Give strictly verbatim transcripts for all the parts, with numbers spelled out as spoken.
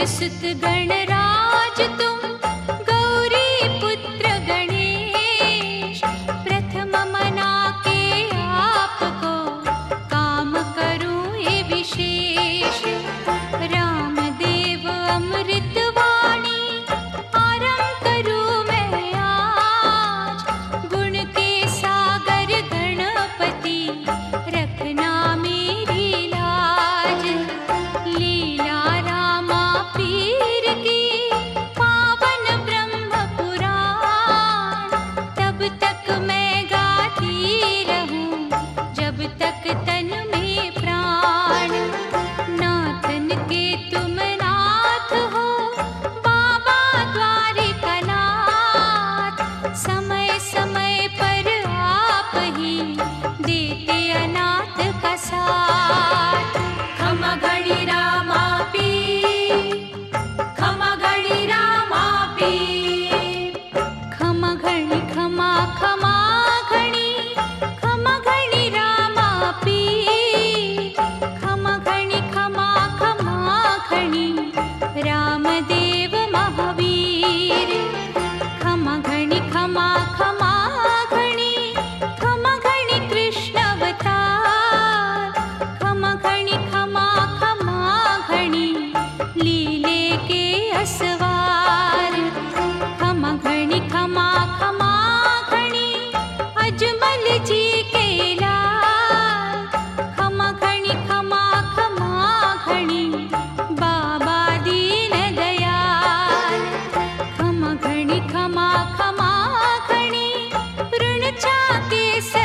सुत गणराज तुम, गौरी पुत्र गणेश। प्रथम मना के आपको, काम करूं ये विशेष। रामदेव अमृत वाणी, आरंभ करूं मैं आज। गुण के सागर गणपति, रखना मेरी लाज। लीला रामा पीर की, पावन ब्रह्म पुराण। तब तक मैं गाती रहूं, जब तक तन में प्राण। नाथन के तुम नाथ हो, बाबा द्वारिकानाथ। समय समय पर आप ही, देते अनाथ का साथ। खमा घड़ी रामा पीर, खमा घड़ी रामा पीर। खमा घड़ी खमा खमा घड़ी, खमा घड़ी रामा पीर। खमा घड़ी खमा खमा घड़ी, रामदेव महावीर। खमा घड़ी खमा खमा घड़ी, खमा घड़ी कृष्ण अवतार। खमा घड़ी खमा खमा घड़ी, लीले के असवार। खमा घड़ी खमा खमा घड़ी, अजमल जी के लाल। खमा घड़ी खमा खमा घड़ी, बाबा दीन दयाल। खमा घड़ी खमा खमा घड़ी, ऋण चाके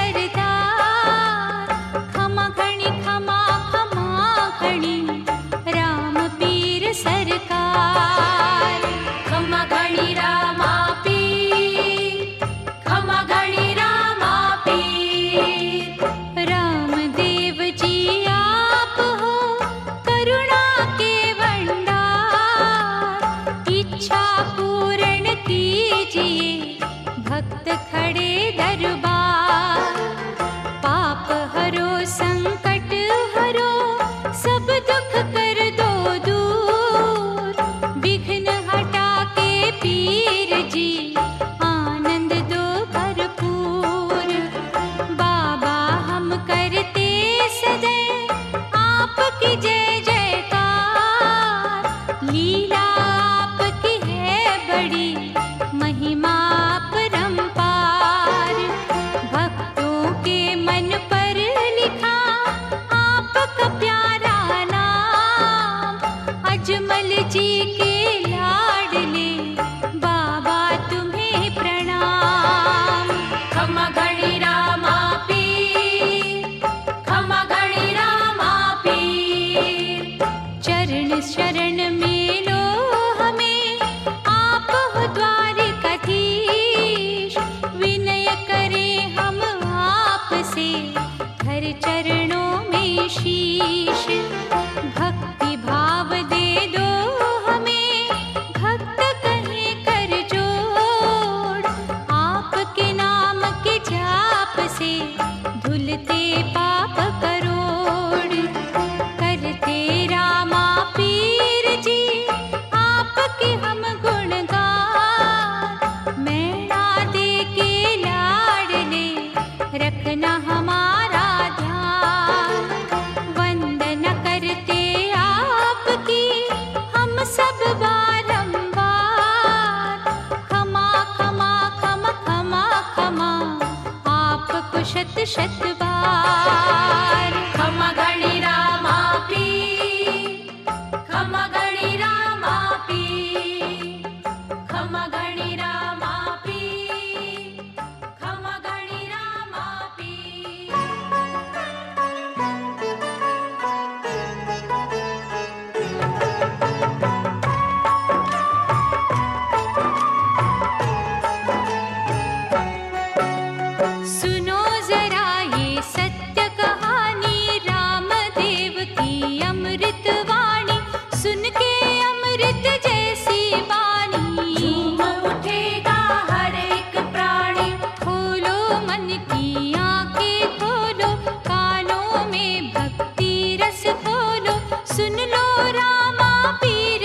सरदार। खमा घड़ी खमा खमा घड़ी, राम पीर सरकार। खमा घड़ी रामा पीर, खमा घड़ी रामा पीर। रामदेव जी आप हो, करुणा के भंडार। इच्छा पूर्ण कीजिए, भक्त खड़े दरबार। पाप हरो संकट हरो, सब दुख कर दो दूर। विघ्न हटा के पीर जी, आनंद दो भरपूर। बाबा हम करते सदैव, आपकी जय जयकार। लीला आपकी है बड़ी, महिमा अपरंपार। भक्तों के मन पर लिखा, आपका प्यारा नाम। अजमल जी के लाडले, बाबा तुम्हें प्रणाम। खमा घड़ी रामा पीर, खमा घड़ी रामा पीर। चरण शरण में लो हमें, आप हो द्वारिकाधीश। विनय करें हम आपसे, धर चरणों में शीश। भक्ति भाव दे दो हमें, भक्त कहें कर जोड़। आपके नाम के जाप से, धुलते पाप करोड़। करते रामा पीर जी, आपके हम गुणगान। मैणा दे के लाडले, रखना हमारा ध्यान। वंदना करते आपकी, हम सब बारंबार। खमा खमा खमा खमा खमा, आपको शत शत बार। खमा घड़ी रामा पीर, खमा घड़ी रामा पीर। खमा घड़ी रामा पीर, खमा घड़ी रामा पीर। सुनो जरा ये सत्य कहानी, रामदेव की अमृत वाणी। सुन के अमृत जैसी वाणी, झूम उठेगा हर एक प्राणी। खोलो मन की आंखें खोलो, कानों में भक्ति रस खोलो। सुन लो रामा पीर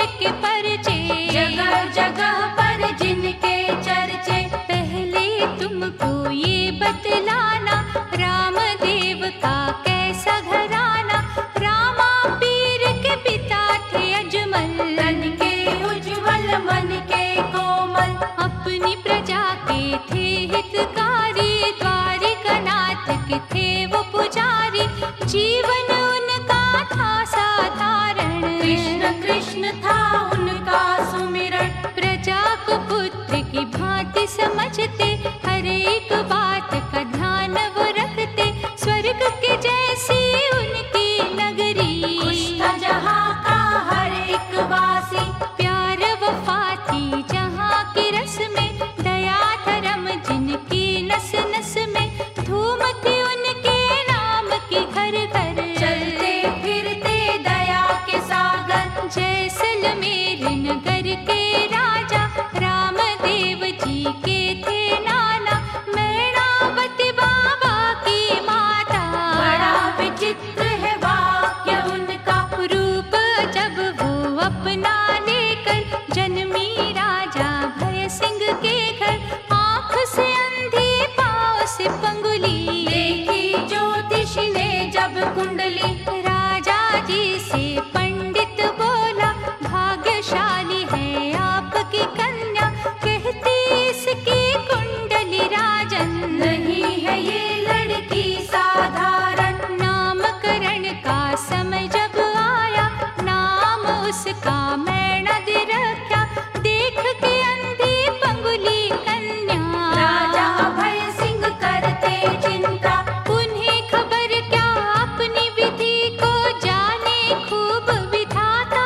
के परचे, जगह जगह पर जिनके चर्चे। पहले तुमको ये बतलाना, रामदेव का कैसा घराना। रामा पीर के पिता थे अजमल, तन के उज्ज्वल मन के कोमल। अपनी प्रजा के थे हितकारी, द्वारिकानाथ के थे वो पुजारी। जीवन उनका था साधारण, कृष्ण कृष्ण था उनका सुमिरन। प्रजा को पुत्र की भांति समझते, हर एक बात का ध्यान वो रखते। स्वर्ग के जैसी उनकी नगरी, खुश था जहाँ का हर एक वासी। प्यार वफा थी जहाँ की रस में, दया धर्म जिनकी नस नस में। धूम थी उनके नाम की घर घर, चलते फिरते दया के सागर। जैसलमेर नगर के राजा, रामदेव जी के थे नाना। मैणावती बाबा की माता, बड़ा विचित्र है वाक्य उनका। रूप जब वो अपना लेकर, जन्मी राजा भय सिंह के घर। आँख से अंधी पाँव से पंगुली, देखी ज्योतिष ने जब कुंडली। राजा जी से पंडित बोला, भाग्यशाली है आपकी कन्या। कहती इसकी कुंडली राजन, नहीं है ये लड़की साधारण। नामकरण का समय जब आया, नाम उसका मैणा दे रखा। देख के अंधी पंगुली कन्या, राजा अभय सिंह करते चिंता। उन्हें खबर क्या अपनी विधि को, जाने खूब विधाता।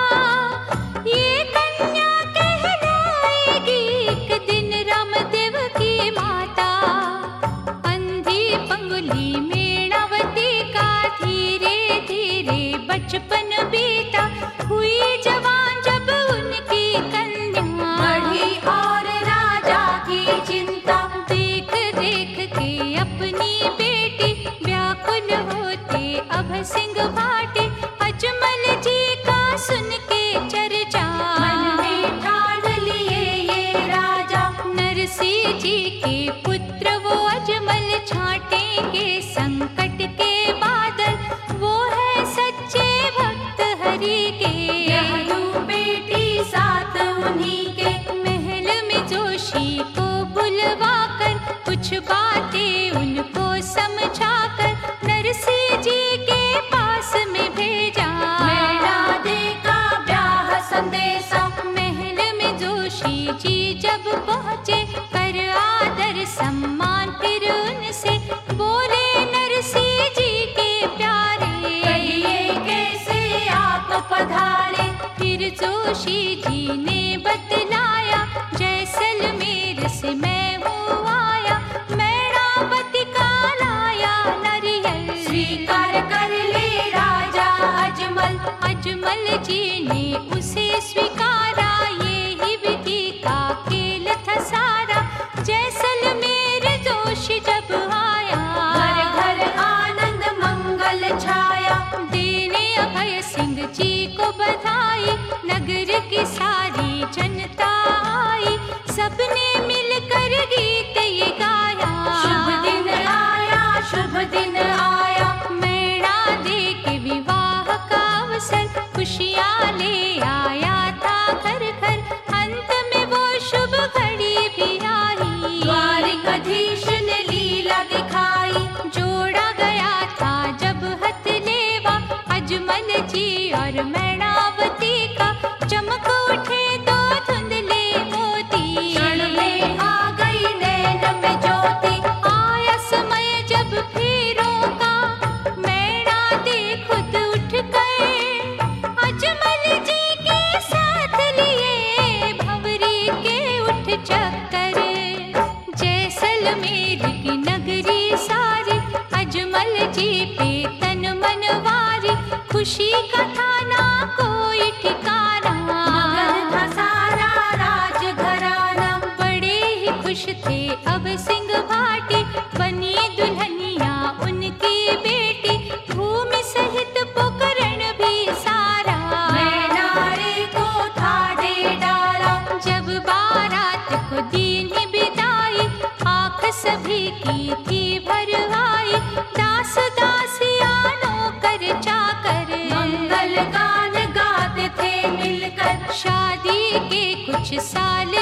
ये कन्या कहलाएगी एक दिन रामदेव की माता। अंधी पंगुली मैणावती का धीरे धीरे बचपन बीता। हुई जवान जब उनकी कन्या, बढ़ी और राजा की चिंता। देख देख के अपनी बेटी, व्याकुल होते अभय सिंह भाटी। अजमल जी का सुन के चर्चा, मन में ठान लिए ये राजा। नरसिंह जी के पुत्र वो अजमल, छाटेंगे संकट के बादल। वो है सच्चे भक्त हरि के, यह दो बेटी साथ उन्हीं के। महल में जोशी को बुलवा कर, कुछ बातें उनको समझाकर, नरसिंह जी के पास में भेजा। मैणा दे का ब्याह संदेशा। महल में जोशी जी जब पहुँचे, कर आदर सम्मान फिर उनसे। बोले नरसिंह जी के प्यारे, कहिए कैसे आप पधारे। फिर जोशी जी ने बतलाया, जैसलमेर से मैं हूँ आया। मैणावती का लाया नारियल, स्वीकार कर ले राजा अजमल। अजमल जी ने उसे स्वीकारा, ये ही विधि का खेल था सारा। जैसलमेर जोशी जब आया, घर घर आनंद मंगल छाया। देने अभय सिंह जी को बधाई। नगर की सारी जनता आई, सबने मिलकर गीत ये गाया। शुभ दिन आया, शुभ दिन आया। मैणा दे के विवाह का अवसर, खुशियाँ ले आया था घर घर। अंत में वो शुभ घड़ी भी आई, द्वारिकाधीश ने लीला दिखाई। जोड़ा गया था जब हथलेवा, अजमल जी और मैणावती का। चमक उठे दो धुंधले मोती, क्षण में आ गई नैन में ज्योति। आया समय जब फेरों का, मैणा दे खुद उठ गए। अजमल जी के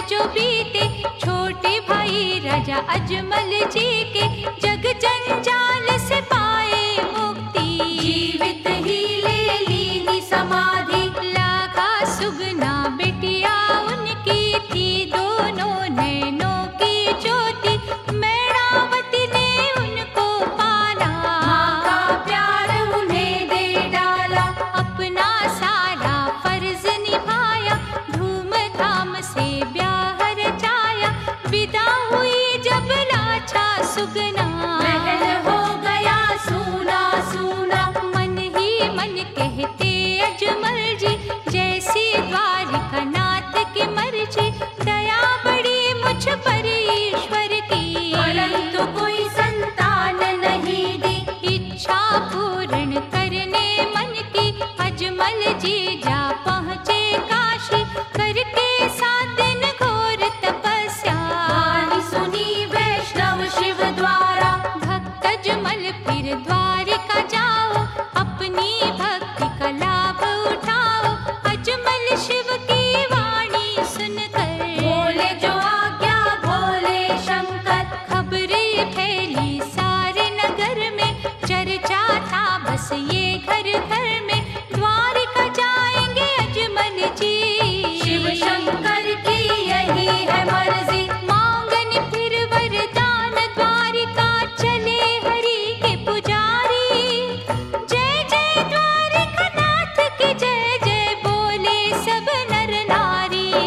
जो बीते, छोटे भाई राजा अजमल जी के जग जंजाल से पाए मुक्ति। जीवित ही ले ली समाधि, लाखा सुगना बेटिया उनकी थी, दोनों नैनों की ज्योति, मैणावती ने उनको पाला। माँ का प्यार उन्हें दे डाला, अपना सारा फर्ज निभाया, धूमधाम से ब्याह रचाया। विदा हुई जब लाछा सुगना, महल हो गया सूना सूना। मन ही मन कहते अजमल जी, जैसी द्वारिका नाथ की मर्जी, दया बड़ी मुझ पर ईश्वर की, परंतु कोई संतान नहीं दी। इच्छा पूर्ण करने मन की, अजमल जी जा पहुँचे काशी, करके सात दिन घोर तपस्या। वाणी सुनी वैष्णव शिव द्वारा, भक्त अजमल फिर द्वारिका जाओ, अपनी भक्ति का लाभ उठाओ। अजमल शिव की वाणी सुनकर, बोले जो आज्ञा भोले शंकर। खबरें फैली सारे नगर में, चर्चा था बस ये घर घर में, द्वारिका जाएंगे अजमल जी। शिव शंकर की यही है मर्जी, मांगन फिर वरदान, द्वारिका चले हरि के पुजारी। जय जय द्वारिका नाथ की जय जय, बोले सब नर नारी।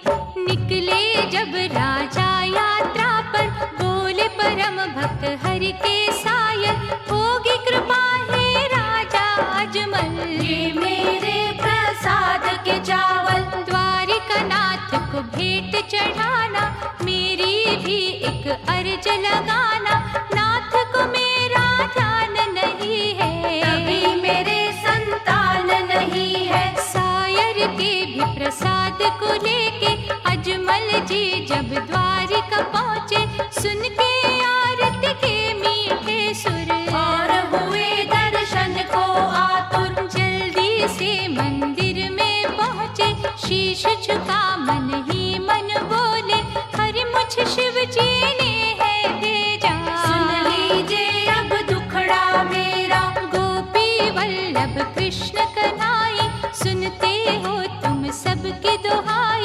निकले जब राजा यात्रा पर, बोले परम भक्त हरि के सायर, होगी कृपा है राजा अजमल। ये मेरे प्रसाद के चावल, द्वारिका नाथ को भेंट चढ़ाना, मेरी भी एक अर्ज लगाना। नाथ को मेरा ध्यान नहीं है, तभी मेरे संतान नहीं है। सायर के भी प्रसाद को लेके, अजमल जी जब द्वारिका पहुँचे, सुन के आरती के मीठे सुर, और हुए दर्शन को आतुर। जल्दी से मंदिर में पहुँचे, शीश झुका मन ही मन बोले, हरि मुझ शिव जी ने है भेजा। सुन लीजिए अब दुखड़ा मेरा, गोपी वल्लभ कृष्ण कन्हाई, सुनते हो तुम सबकी दुहाई,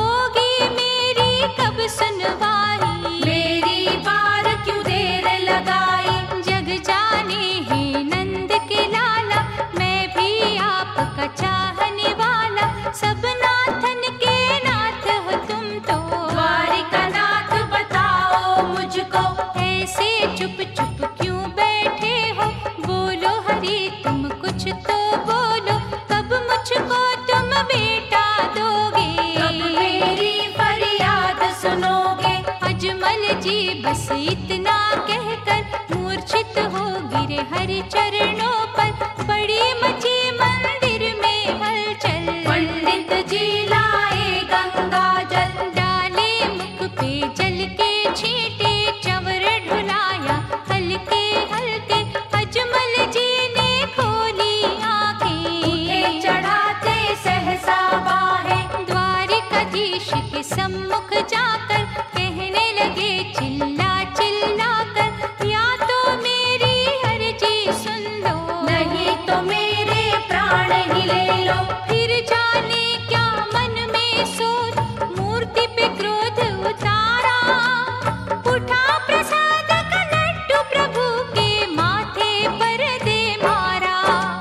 होगी मेरी कब सुनवाई। मेरी बार क्यों देर लगाई। जग जाने ही नंद के लाला, मैं भी आपका चाहने वाला, सब नाथन के नाथ हो तुम तो। द्वारिका नाथ बताओ मुझको, ऐसे चुप चुप क्यों बैठे हो, बोलो हरि तुम कुछ तो बोलो, कब मुझको तुम बेटा दोगे। कब मेरी फरियाद सुनोगे। अजमल जी बस इतना कहकर, मूर्छित हो गिरे हरि चरणों पर, बड़ी मची मंदिर में हलचल। पंडित जी लाए गंगा जल, डाले मुख पे जल के छींटे, चंवर ढुलाया हल्के हल्के, अजमल जी ने खोली आंखें। उठे चढ़ाते सहसा बाहें, द्वारिकाधीश के सम्मुख जाकर, कहने लगे चिल्ला चिल्ला कर, या तो मेरी अर्जी सुन लो, नहीं तो मेरे प्राण ही ले लो। फिर जाने क्या मन में सोच, मूर्ति पे क्रोध उतारा, उठा प्रसाद का लड्डू प्रभु के माथे पर दे मारा।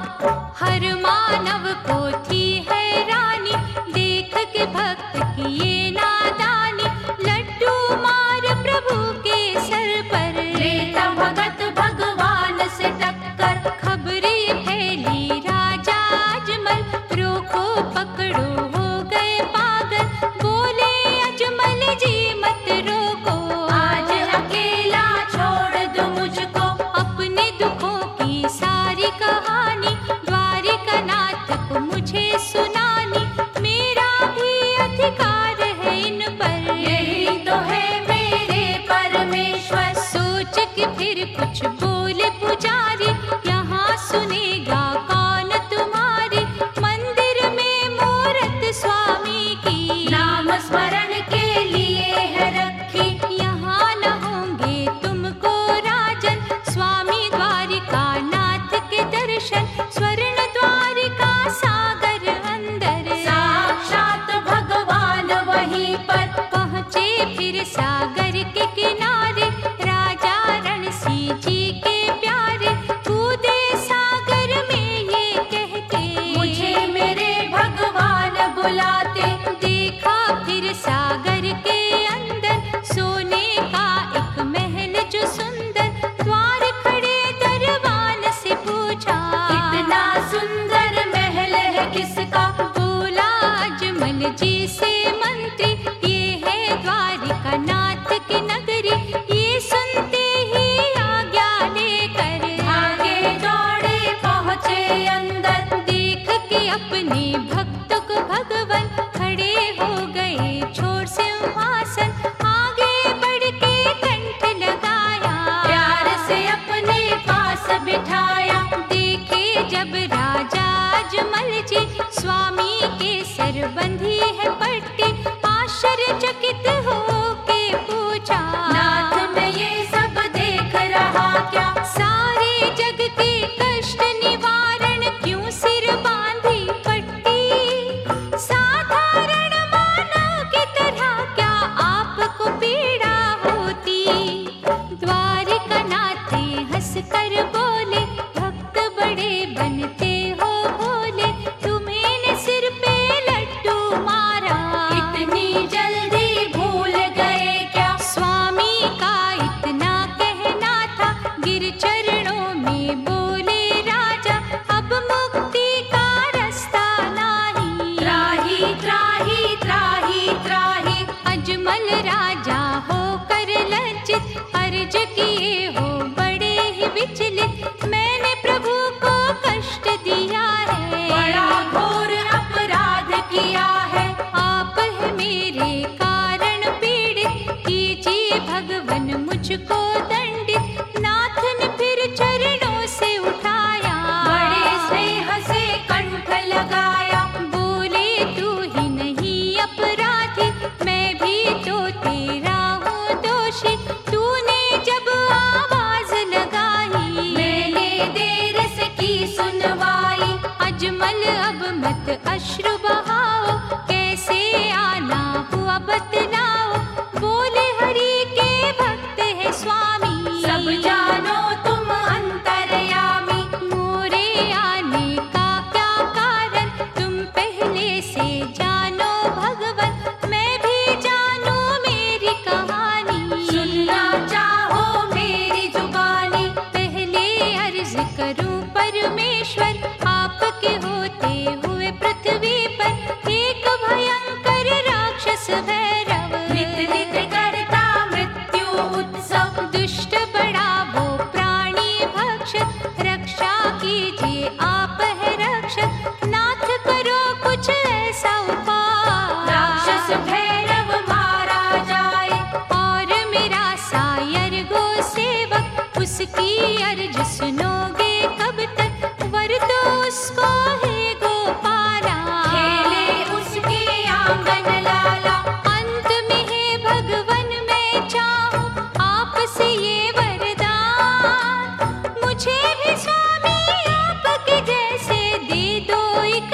हर मानव को थी हैरानी, देख के भक्त की ये नादानी, लड्डू मार प्रभु के सर पर, लेता भगत भगवान से टक्कर। खबरें फैली राजा अजमल, रोको पकड़ो हो गए पागल, बोले अजमल जी मत रोको। आज अकेला छोड़ दो मुझको, अपने दुखों की सारी कहानी, द्वारिका नाथ को मुझे सुनानी, मेरा भी अधिकार है बातें। देखा फिर सागर के अंदर सोने का एक महल जो सुंदर, द्वार खड़े दरबान से पूछा, इतना सुंदर महल है किसका? बोला अजमल जी से मंत्री, ये है द्वारिका नाथ की नगरी। ये सुनते ही आज्ञा लेकर आगे दौड़े पहुँचे अंदर। देख के अपने भक्त को भगवान खड़े हो गए छोड़ सिंहासन, आगे बढ़ के कंठ लगाया, प्यार से अपने पास बिठाया। देखे जब राजा अजमल जी, स्वामी के सर बंधी है पट्टी, आश्चर्यचकित हो के पूछा, नाथ मैं ये सब देख रहा क्या? सारे जग के कष्ट निवारण क्यों सिर बांधी पट्टी? साधारण मानव की तरह क्या आपको पीड़ा होती? द्वारिका नाथ हंस कर बोले, भक्त बड़े बनते हो भोले, तुम्हें ने सिर पे लड्डू मारा, इतनी जल्दी भूल गए क्या? स्वामी का इतना कहना था, गिर चरणों में बोले राजा, अब मुक्ति का रास्ता नहीं। त्राही त्राही त्राही त्राही। अजमल राजा होकर लज्जित, अर्ज किए हो बड़े ही विचलित, मैंने प्रभु को कष्ट दिया है, बड़ा घोर अपराध किया है। आप है मेरे कारण पीड़ित, कीजिए भगवन मुझको दंडित। नाथ ने फिर चरणों से उठाया, बड़े स्नेह से कंठ लगाया। बोले तू ही नहीं अपराधी, मैं भी तो तेरा हूँ दोषी। तूने जब आवाज लगाई, मैंने देर से की सुनवाई। अजमल अब मत अश्रु बहाओ, कैसे आना हुआ बतलाओ। बोले हरि के भक्त है स्वामी, सब जानो तुम अंतर्यामी। मोरे आने का क्या कारण, तुम पहले से जानो भगवन, मैं भी जानू मेरी कहानी। सुनना चाहो मेरी जुबानी। पहले अर्ज करूं परमेश्वर, आपके होते हुए पृथ्वी पर एक भयंकर राक्षस भैरव, नित नित करता मृत्यु उत्सव। दुष्ट बड़ा वो प्राणी भक्षक, रक्षा कीजिए आप है रक्षक, नाथ करो कुछ ऐसा उपाय। राक्षस भैरव मारा जाए। और मेरा सायर गो सेवक, उसकी अर्ज सुनोगे कब तक, वर तो उसको है गोपाला, खेले उसके आंगन लाला। अंत में है भगवन मैं चाहूं आपसे ये वरदान, मुझे भी स्वामी आपके जैसे दे दो एक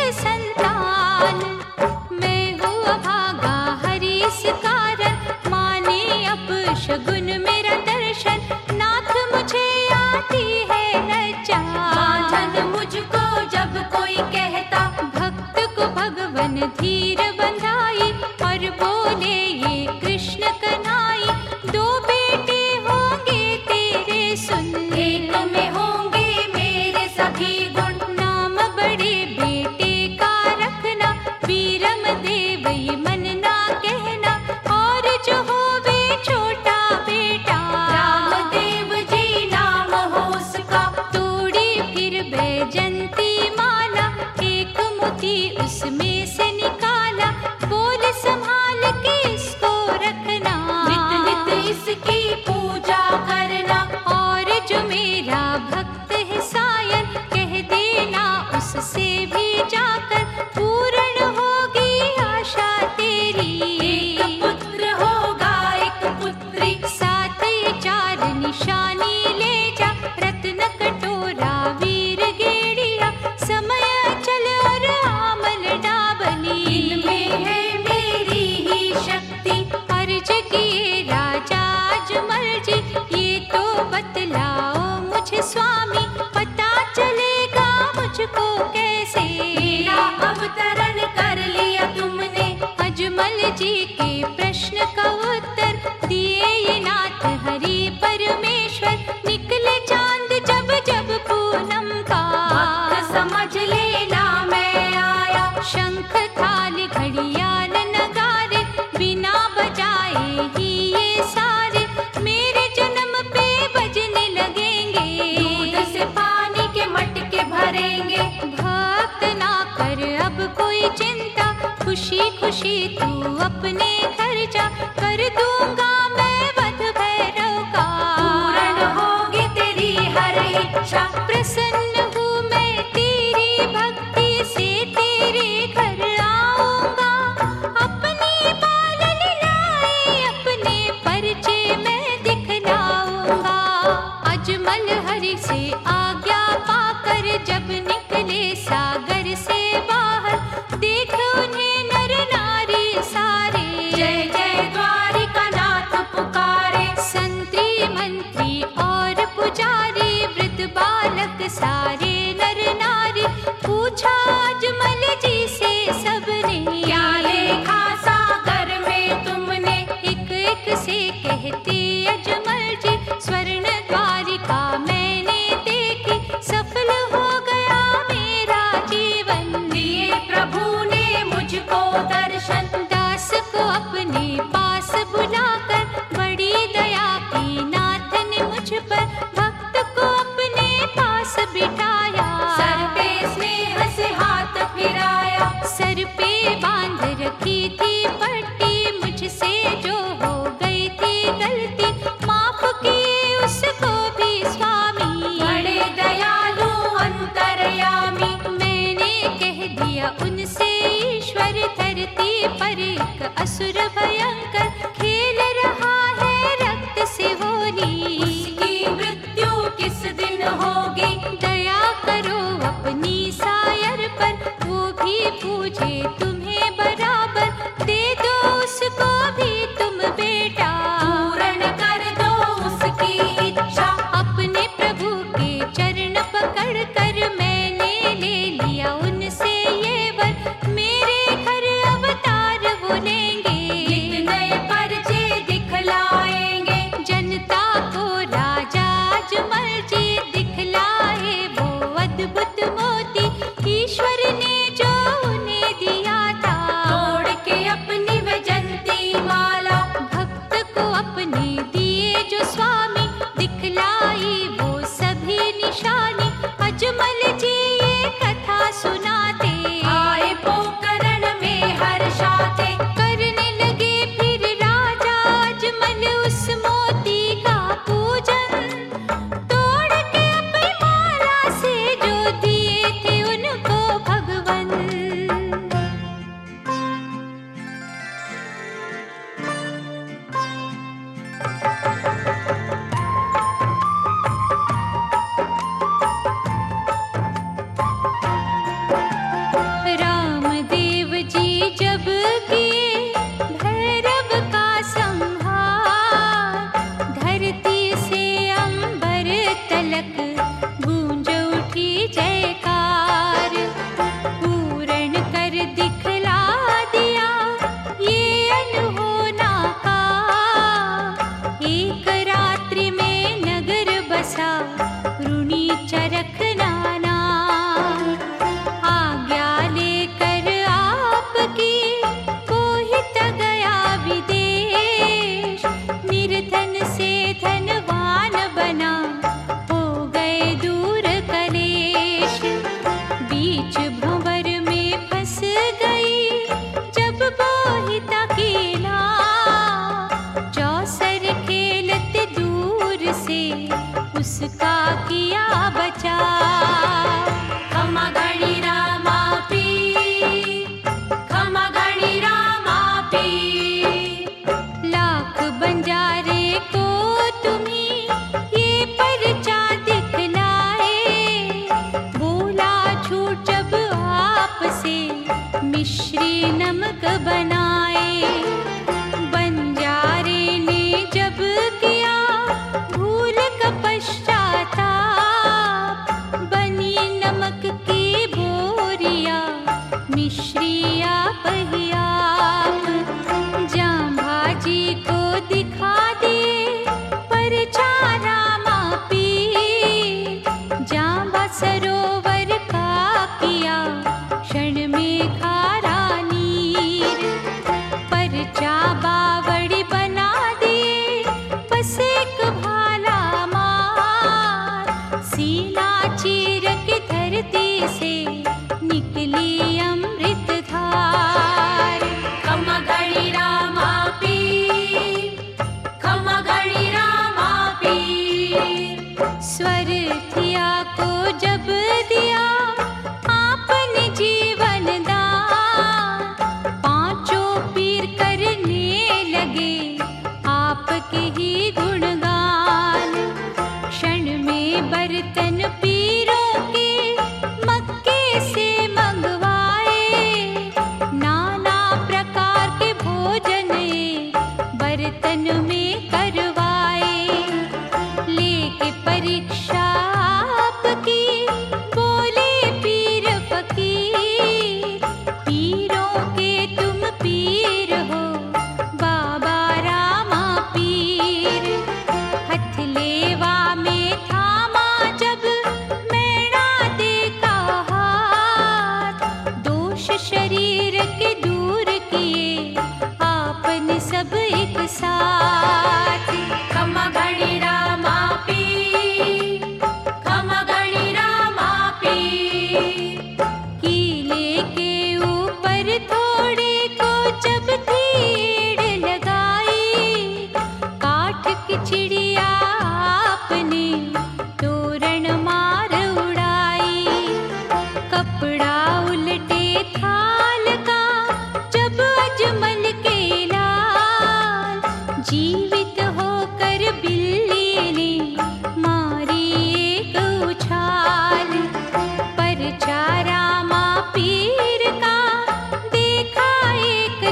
संतान। मैं हूँ अभागा हरि इस कारण, माने अपशगुन मेरा दर्शन, नाथ मुझे आती है लज्जा। बांधन मुझको जब कोई कहता, भक्त को भगवन धीर बंधाई, और बोले ये कृष्ण कन्हाई, दो बेटे होंगे तेरे सुन, एक में होंगे मेरे सभी गुण। नाम बड़े बेटे का रखना, वीरम देव ये मन ना कहना, और जो होवे छोटा बेटा, रामदेव जी नाम हो उसका। तोड़ी फिर बैजंती माला, एक मोती उसमें से निकाला, बोल संभाल के इसको रखना, नित नित इसकी पूजा करना। और जो मेरा भक्त है सायन, कह देना उससे भी जाकर, पूर्ण होगी आशा तेरी। एक पुत्र होगा एक पुत्री, साथ ये चार निशानी ले जा, रत्न कटोरा वीर गेड़िया, समय चल और आमल डाबली, इनमें है मेरी ही शक्ति। अर्ज किए राजा अजमल जी, ये तो बतलाओ मुझे स्वामी, पता चलेगा मुझको कैसे। मेरा अवतरण कर लिया तुमने, जी के प्रश्न का उत्तर दिए ये नाथ हरि परमेश्वर। निकले चांद जब जब पूनम का, भक्त समझ लेना मैं आया। शंख थाली घड़ियाल नगारे बिना बजाए ही ये सारे मेरे जन्म पे बजने लगेंगे। दूध से पानी के मटके भरेंगे। भक्त ना कर अब कोई चिंता, खुशी खुशी तू अपने घर जा। कर दूंगा मैं वध भैरव का, पूर्ण होगी तेरी हर इच्छा। प्रसन्न हूँ मैं तेरी भक्ति से, तेरे घर आऊंगा। अपनी बाल लीलाएं अपने परिचय में दिखलाऊंगा। अजमल हरि से आज्ञा पाकर जब निकले सागर से बाहर, देख उन्हें नर नारी सारे, जय जय द्वारिका नाथ पुकारे। संतरी मंत्री और पुजारी, वृद्ध बालक सारे नर नारी। पूछा अजमल जी से सबने, क्या देखा सागर में तुमने? एक एक से कहते अजमल जी, स्वर्ण द्वारिका मैंने देखी, सफल हो गया मेरा जीवन। दिए प्रभु ने मुझको दर्शन। दास को अपने पास बुलाकर बड़ी दया की नाथ ने मुझ पर, भक्त को अपने पास बिठाया। सर पे स्नेह से हाथ फिराया। सर पे बांध रखी थी पट्टी, मुझसे जो हो गई थी गलती, माफ किए उसको भी स्वामी। बड़े दयालु अंतर्यामी। मैंने कह दिया उनसे ईश्वर, धरती पर एक असुर भयंकर खेल रहा है रक्त से होली। उसकी मृत्यु किस दिन होगी? दया करो अपनी सायर पर, वो भी पूछे तुम्हें बराबर। दे दो उसको भी तुम बेटा, पूर्ण कर दो उसकी इच्छा। अपने प्रभु के चरण पकड़ कर मैंने ले लिया उनसे ये वर। मेरे घर अवतार वो लेंगे,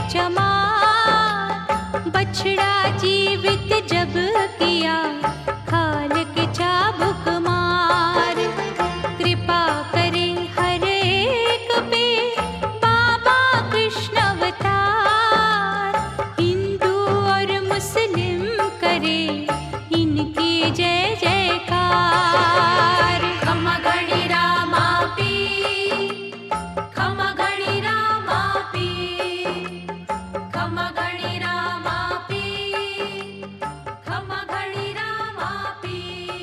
चमार। बछड़ा जीवित जब किया खाल के चाबुक मार। कृपा करे हर एक पे बाबा कृष्ण अवतार। हिंदू और मुस्लिम करे इनकी जय जयकार। खम गणी रामापी, खम गणी रामापी, खम गणी रामापी, खम गणी रामापी।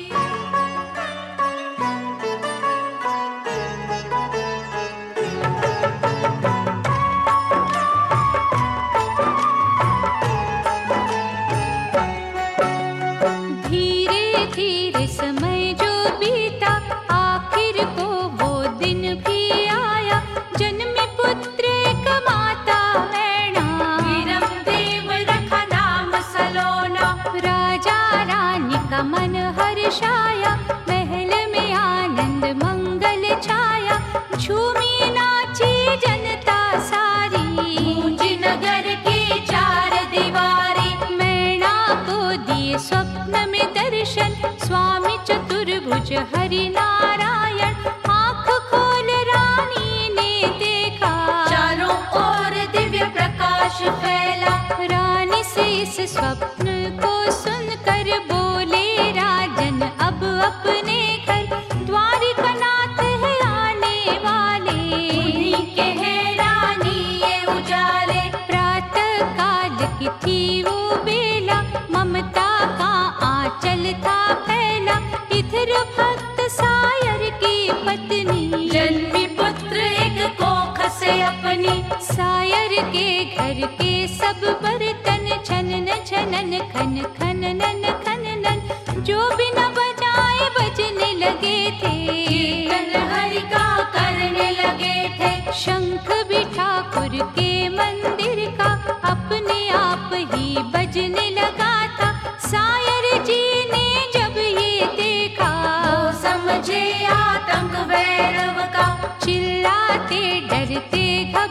धीरे धीरे समय जो बीता आखिर को वो दिन भी आया। जन्मे पुत्र एक माता मैना। वीरम देव रखा नाम सलोना। राजा रानी का मन हर्षाया। महल में आनंद मंगल छाया। झूमी नाची जनता सारी। गूंजी नगर की चार दीवारी। मैना को दिए स्वप्न में दर्शन। स्वामी चतुर्भुज हरि नारायण। आँख खोल रानी ने देखा। चारों ओर दिव्य प्रकाश फैला। रानी से इस स्वप्न को सुनकर बोले राजन अब अपने घर। द्वारिकानाथ है आने वाले। उन्हीं के हैं रानी ये उजाले। प्रातः काल की थी वो बेला। ममता का आंचल था फैला। इधर भक्त सायर की पत्नी। जन्मी पुत्र एक कोख से अपनी। सायर के घर के सब बर्तन छनन छनन खन खनन खनन। जो बिना बजाए बजने लगे थे। कीर्तन हरि का करने लगे थे। शंख भी ठाकुर के मंदिर का अपने आप ही बजने लगा था। सायर जी ने जब ये देखा वो समझे आतंक भैरव का। चिल्लाते डरते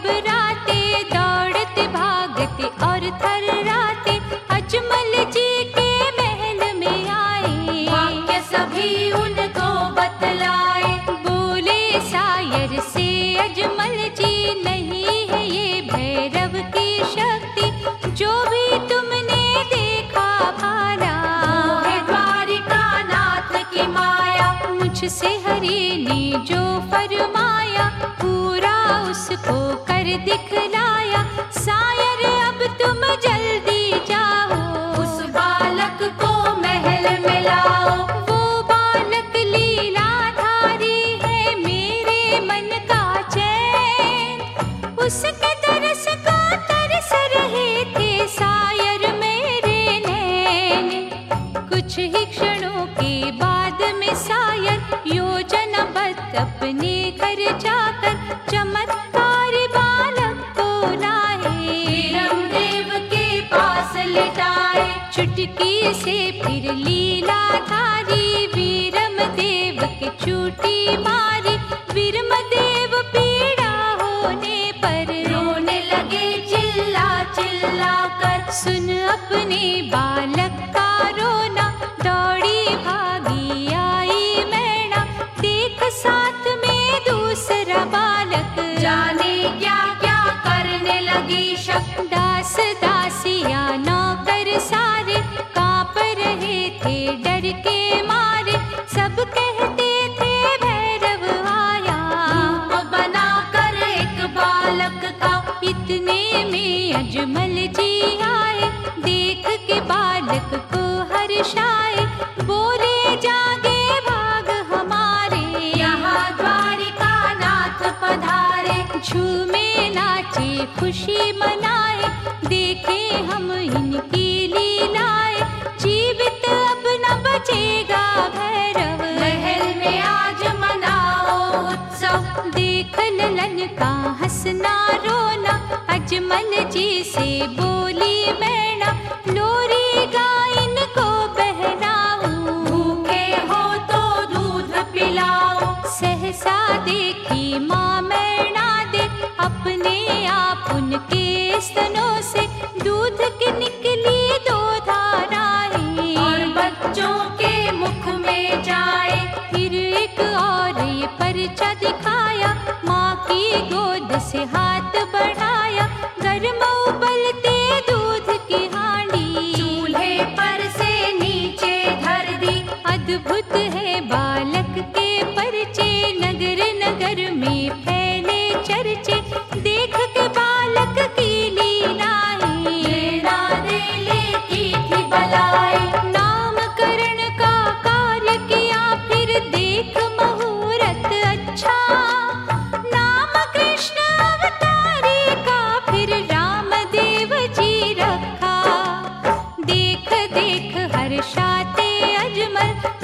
घबराते दौड़ते भागते और थर्राते अजमल जी के महल में आए। वाक्य सभी उनको बतलाए। बोले सायर से अजमल जी नहीं है ये भैरव की शक्ति। जो भी तुमने देखा भाला वो है द्वारिकानाथ की माया। मुझसे हरि ने जो फरमाया पूरा उसको कर दिखलाया। सायर अब तुम जल्दी जाओ। उस बालक को महल में लाओ। वो बालक लीलाधारी है मेरे मन का चैन। उसके तरस को तरस रहे थे सायर मेरे नैन। कुछ ही क्षणों के बाद में सायर योजनाबद्ध अपने घर जाकर चमत्कार बालक को लाए। वीरम देव के पास लिटाए। चुटकी से फिर लीलाधारी वीरम देव के चूटी मारी। वीरम देव पीड़ा होने पर रोने लगे चिल्ला चिल्ला कर। सुन अपने बालक का रोना दौड़ी भागी आई मैना। देख साथ में दूसरा बालक जाने क्या क्या करने लगी शक। दास दासिया नौकर सारे कांप रहे थे डर के मारे। सब कहते थे भैरव आया। रूप बना कर एक बालक का। इतने में अजमल जी आए। देख के बालक को हर्षाए। बोले जागे भाग हमारे। यहाँ द्वारिकानाथ पधारे। झूमे नाचे खुशी मनाए। देखे हम इनकी लीलाएं। जीवित अब न बचेगा भैरव। महल में आज मनाओ उत्सव। देख ललन का हंसना रोना। अजमल जी से बोली मैना। लोरी गा इनको बहलाऊं। भूखे हो तो दूध पिलाओ। सहसा देखी माँ मैना दे अपने आप उनके स्तनों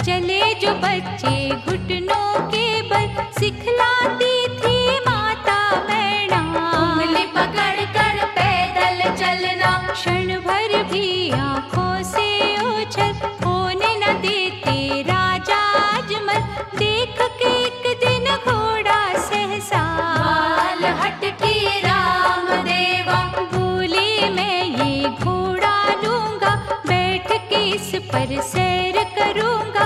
चले जो बच्चे घुटनों के बल, सिखलाती थी माता मैना। उंगली पकड़ कर पैदल चलना, क्षण भर भी आंखों से ओझल होने न देते राजा अजमल। देख के एक दिन घोड़ा सहसा बाल हटके राम देवा। बोले मैं ये घोड़ा लूंगा, बैठ के इस पर सैर करूंगा।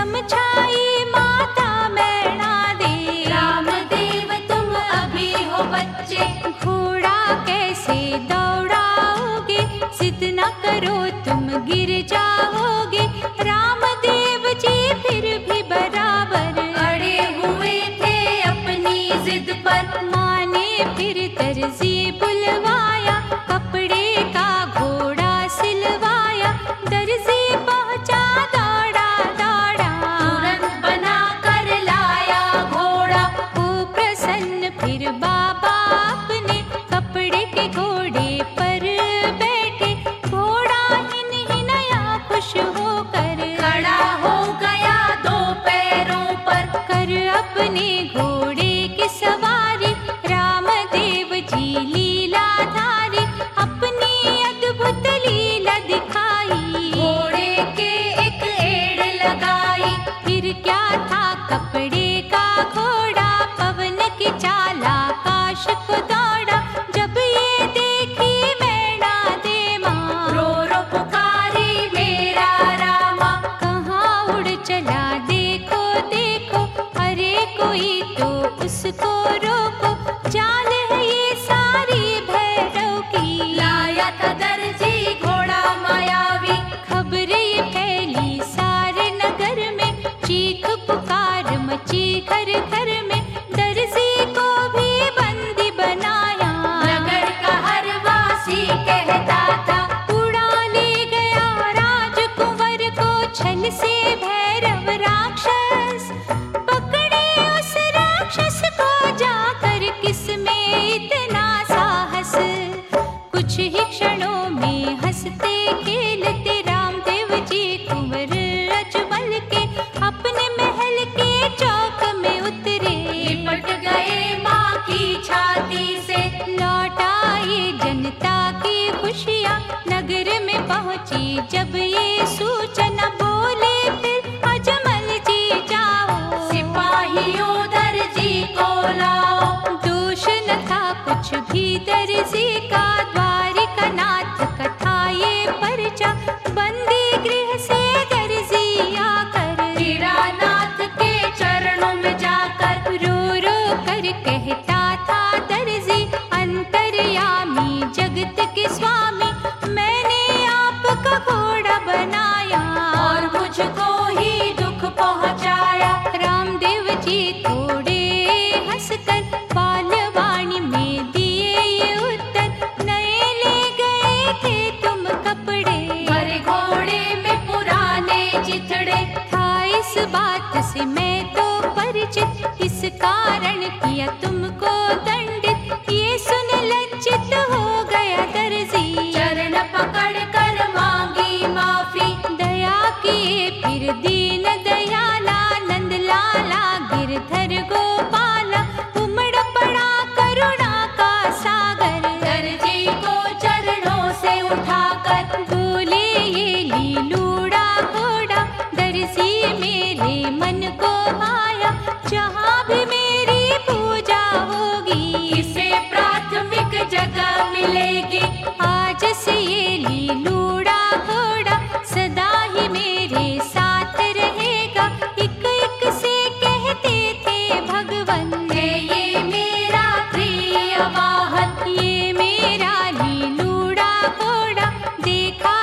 समझाई माता मैना दे, रामदेव तुम अभी हो बच्चे, घोड़ा कैसे दौड़ाओगे, जिद न करो तुम गिर जाओगे। रामदेव जी फिर भी बराबर अड़े हुए थे अपनी जिद पर। माने फिर दर्जी बुलवाया, कपड़े का घोड़ा सिलवाया। दर्जी पहुंचा दौड़ा दौड़ा, तुरंत बना कर लाया घोड़ा। वो प्रसन्न फिर बाबा अपने, कपड़े के घोड़े पर बैठे। घोड़ा हिन हिनया खुश होकर खड़ा हो गया दो पैरों पर, कर अपने घोड़े की सवारी। रामदेव जी लीलाधारी, अपनी अद्भुत लीला दिखाई। घोड़े के एक एड़ लगाई, फिर क्या था कपड़े का घोड़ा, पवन की चाल आकाश को दौड़ा। जब ये देखी मैना दे माँ, रो रो पुकारी मेरा रामा। कहाँ उड़ चला देखो देखो, अरे कोई तो उसको रोको। चाल है ये सारी भैरव की, लाया था दर्जी घोड़ा मायावी। खबर ये फैली सारे नगर में, चीख पुकार मची घर घर में। दर्जी को भी बंदी बनाया, नगर का हर वासी कहता था, उड़ा ले गया राजकुंवर को छल से भैरव राक्षस। पकड़े उस राक्षस को जाकर, किसमें इतना साहस। कुछ ही क्षणों में हंसते खेलते रामदेव जी कुंवर अजमल के, अपने महल के चौक में उतरे। लिपट गए माँ की छाती से, लौट आई जनता की खुशियाँ, नगर में पहुंची जब ये सूचना। बोले फिर अजमल जी जाओ, सिपाहियों दर्जी को लाओ। दोष न था कुछ भी दर्जी का, द्वारिका नाथ कथा ये परिचा। बंदी गृह से दर्जी आकर, हीरानाथ के चरणों में जाकर, रो रो कर कहता था दर्जी, अंतर्यामी जगत के स्वामी। मैंने आपका घोड़ा बनाया, और मुझको ही दुख पहुँचाया। रामदेव जी थोड़े हंसकर बालवाणी में दिए ये उत्तर। नए ले गए थे तुम कपड़े, भरे घोड़े में पुराने चिथड़े। था इस बात से मैं तो परिचित, इस कारण किया तुमको दंडित। ये सुन लज्जित हो गया दर्जी, चरण पकड़ कर मांगी माफी। दया किए फिर दीन दयाला, नंद लाला गिरधर गोपाला। उमड़ पड़ा करुणा का सागर, दर्जी को चरणों से उठाकर, बोले ये लीलूड़ा घोड़ा। दर्जी मेरे मन को भाया, जहाँ भी मेरी पूजा होगी, इसे प्राथमिक जगह मिलेगी। आज से ये लीलूड़ा घोड़ा सदा ही मेरे साथ रहेगा। एक एक से कहते थे भगवन, है ये मेरा प्रिय वाहन। ये मेरा लीलूड़ा घोड़ा। देखा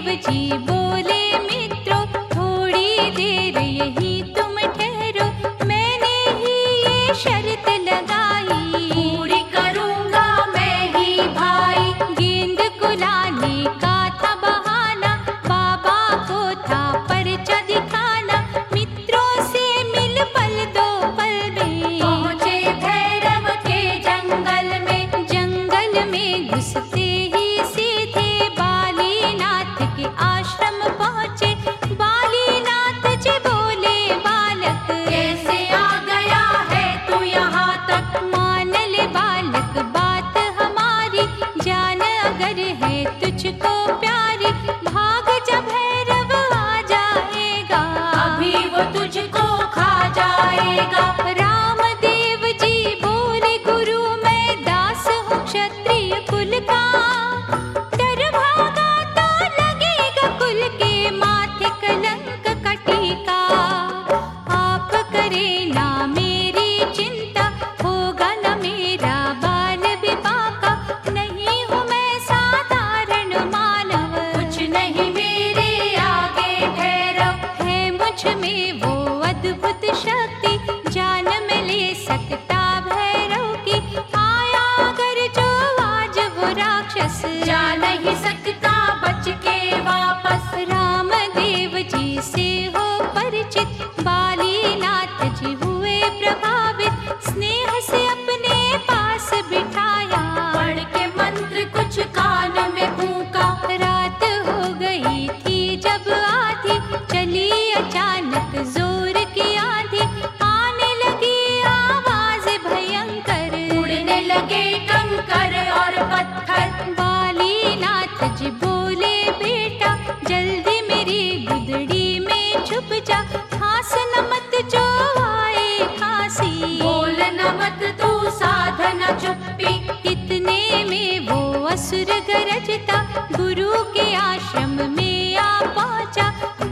जी बोले मित्रों, थोड़ी देर यही तुम ठहरो, मैंने ही ये शर्त लगाई, पूरी करूँगा मैं ही भाई। गेंद को लाने का था बहाना, बाबा को था पर्चा दिखाना, मित्रों से मिल पल दो पल में पहुँचे भैरव के जंगल में। जंगल में घुसते ही सीधे बालीनाथ के आश्रम पहुँचे। बालीनाथ जी बोले बालक, कैसे आ गया है तू यहाँ तक? मान ले बालक बात हमारी, जान अगर है तुझको प्यारी, भाग जा भैरव आ जाएगा, अभी वो तुझको खा जाएगा। रामदेव जी बोले गुरु मैं दास हूँ क्षत्रिय कुल का, डर भागा तो लगेगा कुल के माथे कलंक का टीका। आप करे ना मेरी चिंता, होगा न मेरा बाल विपाका, नहीं हूँ मैं साधारण मानव, कुछ नहीं मेरे आगे भैरव। है मुझ में वो अद्भुत शक्ति, जान में ले सकता भैरव की, आया अगर जो आज वो राक्षस, जा नहीं सकता बच के वापस। रामदेव जी से हो परिचित, बालीनाथ जी हुए प्रभावित, स्नेह से अपने पास बिठाया, पढ़ के मंत्र कुछ कान में फूंका। रात हो गई थी जब आधी, चली अचानक जोर की आंधी, आने लगी आवाज भयंकर, उड़ने लगे कंकर और पत्थर। बालीनाथ जी बोले बेटा जल्दी मेरी गुदड़ी में छुप जा, खांस न मत जो आए खांसी, बोल न मत तू साधन चुप्पी। इतने में वो असुर गरजता, गुरु के आश्रम में आ पहुंचा,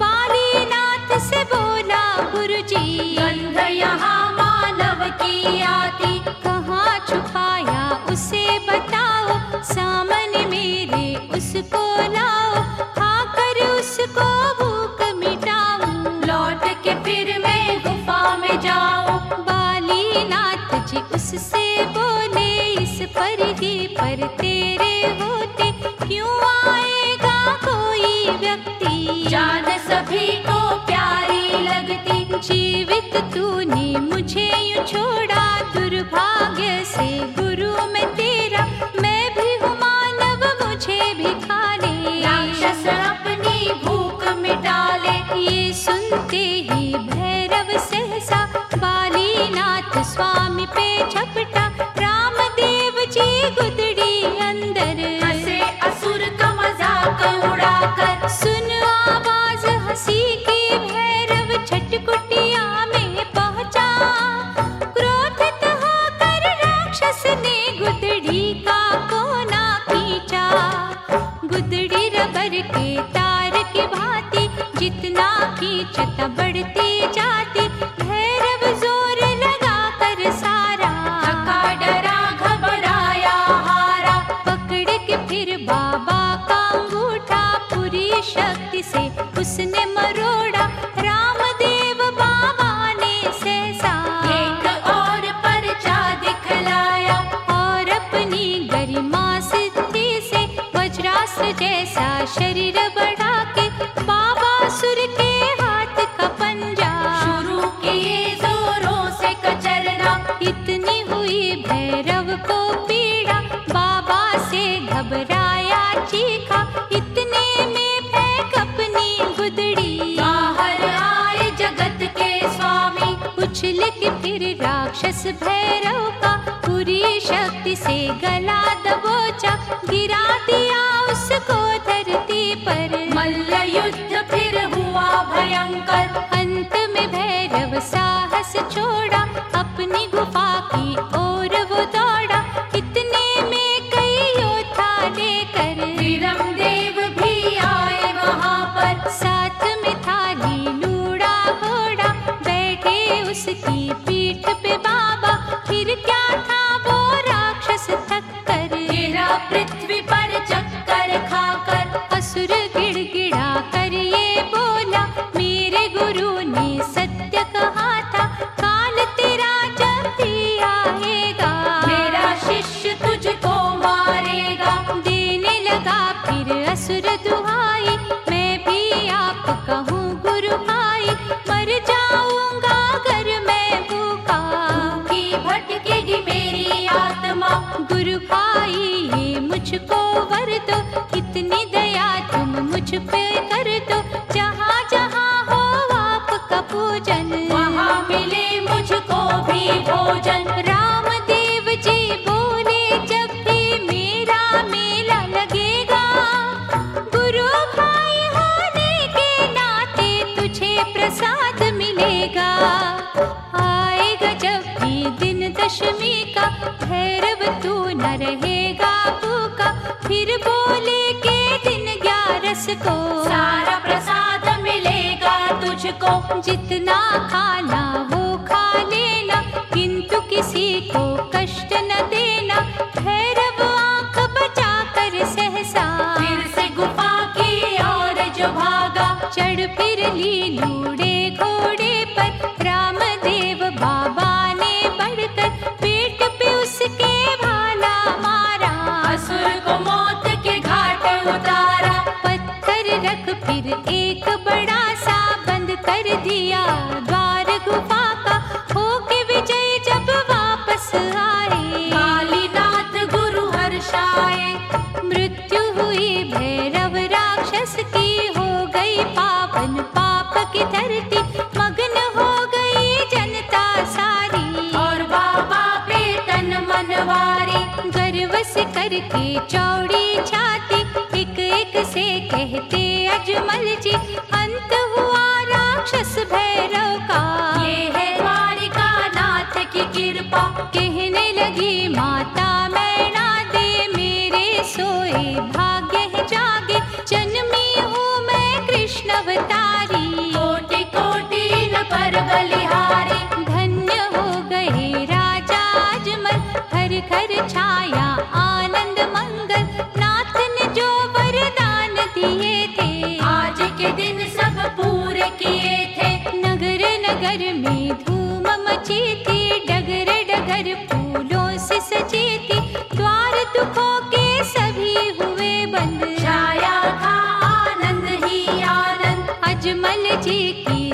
बालीनाथ से बोला गुरुजी, गंध यहाँ मानव की आती। कहाँ छुपाया उसे बताओ, सामने मेरे उसको लाओ, खाकर उसको भूख मिटाऊं, लौट के फिर मैं गुफा में जाऊं। बालीनाथ जी उससे बोले, इस परिधि पर तेरे होते क्यों आएगा कोई व्यक्ति, जान सभी को प्यारी लगती। जीवित तूने मुझे यूं छोड़ा, दुर्भाग्य से गुरु मैं तेरा, मैं भी हूँ मानव मुझे भी खा ले, राक्षस अपनी भूख मिटा ले। ये सुनते ही भैरव सहसा, बालीनाथ स्वामी पे झपटा, रामदेव जी गुदड़ी अंदर, हंसे असुर का मजाक उड़ाकर। सुन आवाज हंसी की भैरव छटकुटिया में पहुंचा, क्रोधित होकर राक्षस ने गुदड़ी का कोना खींचा, गुदड़ी रबर के तार की भांति, जितना खींचता बढ़ती जाती, भैरव जोर लगा कर सारा, थका डरा घबराया हारा। पकड़ के फिर बाबा का अंगूठा, पूरी शक्ति से उसने मरोड़ा, रामदेव बाबा ने सहसा एक और पर्चा दिखलाया, और अपनी गरिमा सिद्धि से वज्रास्त्र जैसा शरीर बढ़ा के, बाबा सुर के हाथ का पंजा शुरू किए जोरों से कचरना। इतनी हुई भैरव को पीड़ा, बाबा से घबराया चीखा, इतने में फेंक अपनी गुदड़ी, बाहर आए जगत के स्वामी। उछल के फिर राक्षस भैरव का, पूरी शक्ति से गला दबोचा, गिरा दिया उसको धरती पर, मल्ल युद्ध फिर हुआ भयंकर। अंत में भैरव साहस छोड़ा, अपनी गुफा की ओर वो दौड़ा, इतने में कई योद्धा लेकर विरमदेव भी आए वहाँ पर। साथ में थाली लूड़ा घोड़ा, बैठे उसकी पीठ पे बाबा, फिर क्या था वो राक्षस थक कर, गिरा पृथ्वी पर चक्कर खाकर। असुर गिड़गिड़ा भोजन। रामदेव जी बोले जब भी मेरा मेला लगेगा, गुरु भाई होने के नाते तुझे प्रसाद मिलेगा। आएगा जब भी दिन दशमी का, भैरव तू न रहेगा भूखा। फिर बोले के दिन ग्यारस को सारा प्रसाद मिलेगा तुझको। जितना खाना वो खा लेना, किंतु किसी को कष्ट न देना। भैरव आंख बचा कर सहसा फिर से गुफा की ओर जो भागा। चढ़ फिर ली लूड़े घोड़े पर, रामदेव बाबा ने बढ़कर पेट पे उसके भाला मारा। असुर को मौत के घाट उतारा। पत्थर रख फिर एक बड़ा सा, बंद कर दिया द्वार गुफा का। होके विजय जब वापस आए, कालीनाथ गुरु हर्षाए। मृत्यु हुई भैरव राक्षस की, हो गई पावन पाप की धरती। मग्न हो गई जनता सारी, और बाबा पे तन मनवारी। गर्व से करके चौड़ी छाती, एक एक से कहते अजमल जी, अंत हुआ राक्षस भैरव का। ये है द्वारिका नाथ की कृपा। कहने लगी माता मैना दे, मेरे सोए भाग्य है जागे। जन्मी हूँ मैं कृष्ण अवतारी, कोटि कोटि न पर बलिहारी। धन्य हो गए राजा अजमल, घर घर छाया आनंद मंगल। नाथ ने जो वरदान दिए थे, आज के दिन सब पूरे किए थे। नगर नगर में धूम मची थी, डगर डगर फूलों से सजी थी। द्वार दुखों के सभी हुए बंद, छाया था आनंद ही आनंद। अजमल जी की